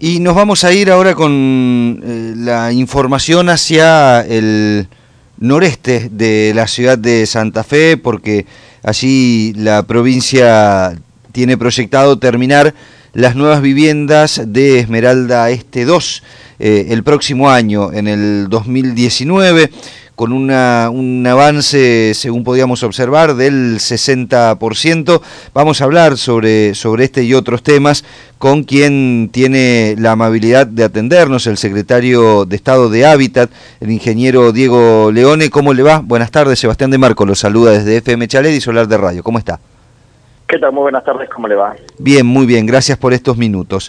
Y nos vamos a ir ahora con la información hacia el noreste de la ciudad de Santa Fe, porque allí la provincia tiene proyectado terminar las nuevas viviendas de Esmeralda Este 2 el próximo año, en el 2019, con un avance, según podíamos observar, del 60%. Vamos a hablar sobre este y otros temas con quien tiene la amabilidad de atendernos, el secretario de Estado de Hábitat, el ingeniero Diego Leone. ¿Cómo le va? Buenas tardes, Sebastián de Marco lo saluda desde FM Chalet y Solar de Radio. ¿Cómo está? ¿Qué tal? Muy buenas tardes, ¿cómo le va? Bien, muy bien, gracias por estos minutos.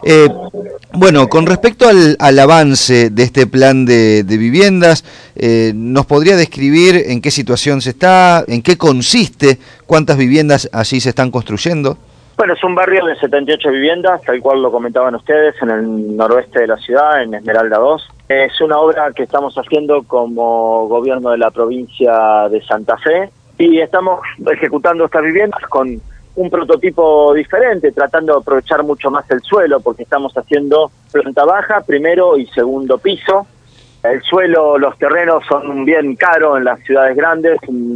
Bueno, con respecto al avance de este plan de viviendas, ¿nos podría describir en qué situación se está, en qué consiste, cuántas viviendas allí se están construyendo? Bueno, es un barrio de 78 viviendas, tal cual lo comentaban ustedes, en el noroeste de la ciudad, en Esmeralda 2. Es una obra que estamos haciendo como gobierno de la provincia de Santa Fe y estamos ejecutando estas viviendas con un prototipo diferente, tratando de aprovechar mucho más el suelo, porque estamos haciendo planta baja, primero y segundo piso. El suelo, los terrenos son bien caros en las ciudades grandes,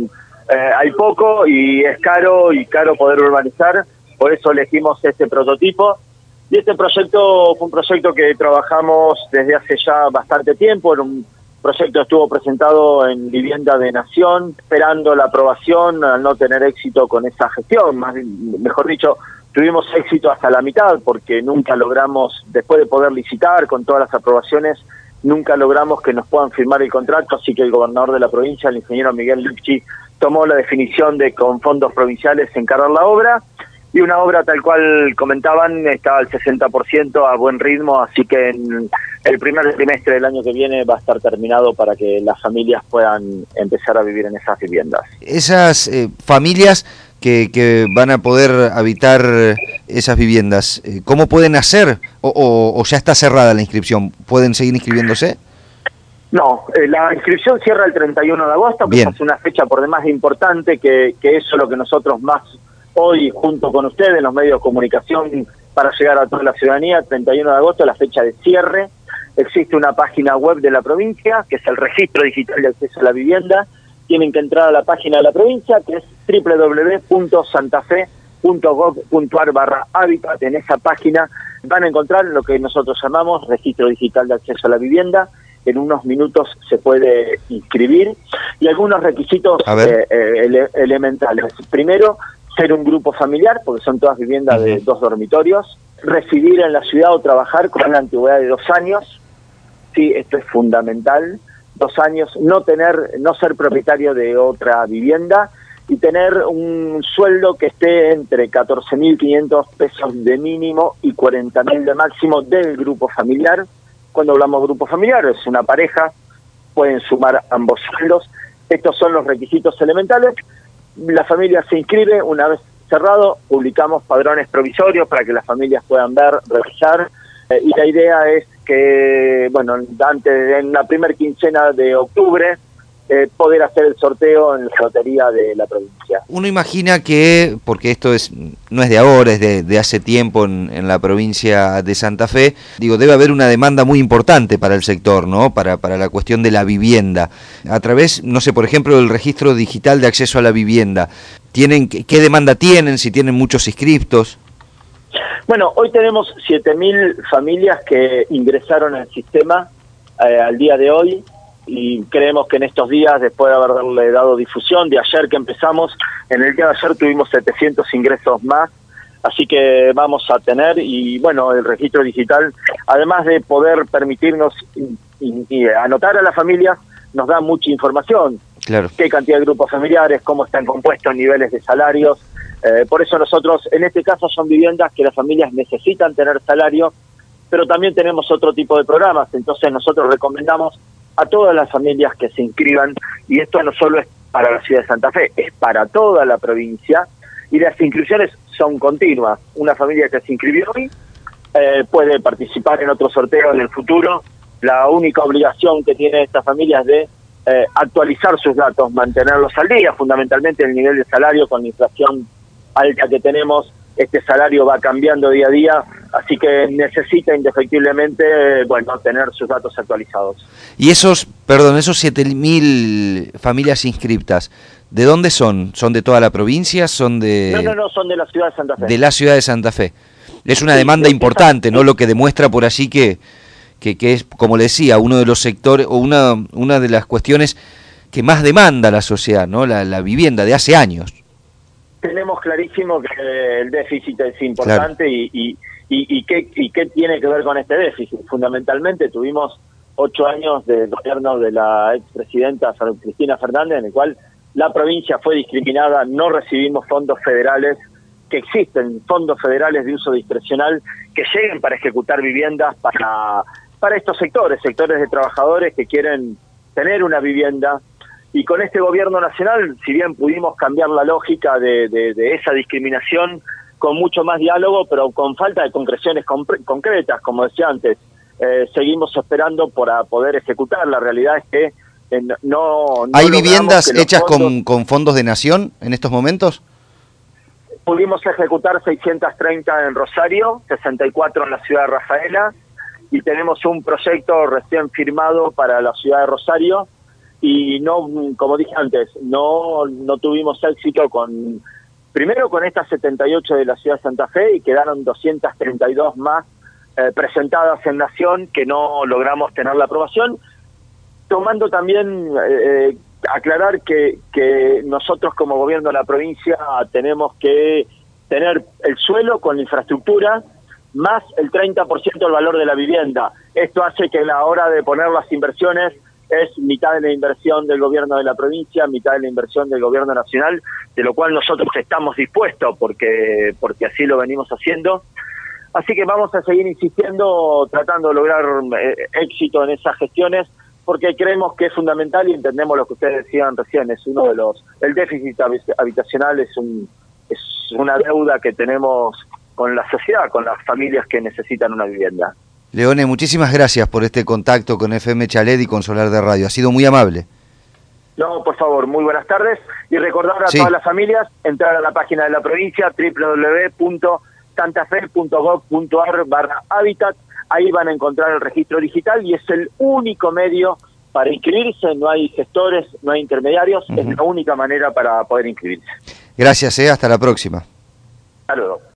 hay poco y es caro poder urbanizar, por eso elegimos este prototipo. Y este proyecto fue un proyecto que trabajamos desde hace ya bastante tiempo, era un proyecto estuvo presentado en Vivienda de Nación, esperando la aprobación al no tener éxito con esa gestión, mejor dicho, tuvimos éxito hasta la mitad porque nunca logramos, después de poder licitar con todas las aprobaciones, nunca logramos que nos puedan firmar el contrato, así que el gobernador de la provincia, el ingeniero Miguel Lipchi, tomó la definición de con fondos provinciales encargar la obra, y una obra tal cual comentaban está al 60% a buen ritmo, así que en el primer trimestre del año que viene va a estar terminado para que las familias puedan empezar a vivir en esas viviendas. Esas familias que van a poder habitar esas viviendas, ¿cómo pueden hacer? ¿O ya está cerrada la inscripción? ¿Pueden seguir inscribiéndose? No, la inscripción cierra el 31 de agosto, que es una fecha por demás importante, que eso es lo que nosotros más hoy, junto con ustedes, los medios de comunicación, para llegar a toda la ciudadanía, 31 de agosto, la fecha de cierre. Existe una página web de la provincia, que es el Registro Digital de Acceso a la Vivienda. Tienen que entrar a la página de la provincia, que es www.santafe.gov.ar/hábitat. En esa página van a encontrar lo que nosotros llamamos Registro Digital de Acceso a la Vivienda. En unos minutos se puede inscribir. Y algunos requisitos elementales. Primero, ser un grupo familiar, porque son todas viviendas de 2 dormitorios, residir en la ciudad o trabajar con una antigüedad de 2 años, sí, esto es fundamental, 2 años, no ser propietario de otra vivienda y tener un sueldo que esté entre 14.500 pesos de mínimo y 40.000 de máximo del grupo familiar. Cuando hablamos de grupo familiar, es una pareja, pueden sumar ambos sueldos. Estos son los requisitos elementales. La familia se inscribe, una vez cerrado, publicamos padrones provisorios para que las familias puedan ver, revisar, y la idea es que, bueno, en la primera quincena de octubre, poder hacer el sorteo en la lotería de la provincia. Uno imagina que, porque esto no es de ahora, es de hace tiempo en la provincia de Santa Fe, debe haber una demanda muy importante para el sector, ¿no? Para la cuestión de la vivienda. A través, no sé, por ejemplo, del Registro Digital de Acceso a la Vivienda, ¿qué demanda tienen? Si tienen muchos inscriptos. Bueno, hoy tenemos 7.000 familias que ingresaron al sistema al día de hoy, y creemos que en estos días, después de haberle dado difusión, de ayer que empezamos, en el día de ayer tuvimos 700 ingresos más, así que vamos a tener, y bueno, el registro digital, además de poder permitirnos y anotar a las familias, nos da mucha información, claro, qué cantidad de grupos familiares, cómo están compuestos, niveles de salarios, por eso nosotros, en este caso son viviendas que las familias necesitan tener salario, pero también tenemos otro tipo de programas, entonces nosotros recomendamos a todas las familias que se inscriban, y esto no solo es para la ciudad de Santa Fe, es para toda la provincia, y las inscripciones son continuas. Una familia que se inscribió hoy puede participar en otro sorteo en el futuro. La única obligación que tiene esta familia es de actualizar sus datos, mantenerlos al día, fundamentalmente el nivel de salario con la inflación alta que tenemos, este salario va cambiando día a día, Así que necesita indefectiblemente, bueno, tener sus datos actualizados. Y esos 7.000 familias inscriptas, ¿de dónde son? ¿Son de toda la provincia? ¿Son de...? No, son de la ciudad de Santa Fe. De la ciudad de Santa Fe. Es una demanda importante, ¿no? Lo que demuestra por allí que es, como le decía, uno de los sectores, o una de las cuestiones que más demanda la sociedad, ¿no? La vivienda de hace años. Tenemos clarísimo que el déficit es importante, claro. ¿Y qué tiene que ver con este déficit? Fundamentalmente tuvimos 8 años de gobierno de la expresidenta Cristina Fernández, en el cual la provincia fue discriminada, no recibimos fondos federales, que existen fondos federales de uso discrecional que lleguen para ejecutar viviendas para estos sectores de trabajadores que quieren tener una vivienda. Y con este gobierno nacional, si bien pudimos cambiar la lógica de esa discriminación, con mucho más diálogo, pero con falta de concreciones concretas, como decía antes, seguimos esperando para poder ejecutar. La realidad es que no ¿Hay viviendas hechas con fondos de nación en estos momentos? Pudimos ejecutar 630 en Rosario, 64 en la ciudad de Rafaela, y tenemos un proyecto recién firmado para la ciudad de Rosario, y no, como dije antes, no tuvimos éxito primero con estas 78 de la ciudad de Santa Fe, y quedaron 232 más presentadas en Nación que no logramos tener la aprobación, tomando también aclarar que nosotros como gobierno de la provincia tenemos que tener el suelo con la infraestructura más el 30% del valor de la vivienda. Esto hace que a la hora de poner las inversiones es mitad de la inversión del gobierno de la provincia, mitad de la inversión del gobierno nacional, de lo cual nosotros estamos dispuestos porque así lo venimos haciendo. Así que vamos a seguir insistiendo, tratando de lograr éxito en esas gestiones, porque creemos que es fundamental y entendemos lo que ustedes decían recién, es uno de el déficit habitacional es una deuda que tenemos con la sociedad, con las familias que necesitan una vivienda. Leone, muchísimas gracias por este contacto con FM Chalet y con Solar de Radio. Ha sido muy amable. No, por favor, muy buenas tardes. Y recordar a todas las familias, entrar a la página de la provincia, www.santafe.gov.ar/hábitat. Ahí van a encontrar el registro digital y es el único medio para inscribirse. No hay gestores, no hay intermediarios. Es la única manera para poder inscribirse. Gracias, hasta la próxima. Hasta luego.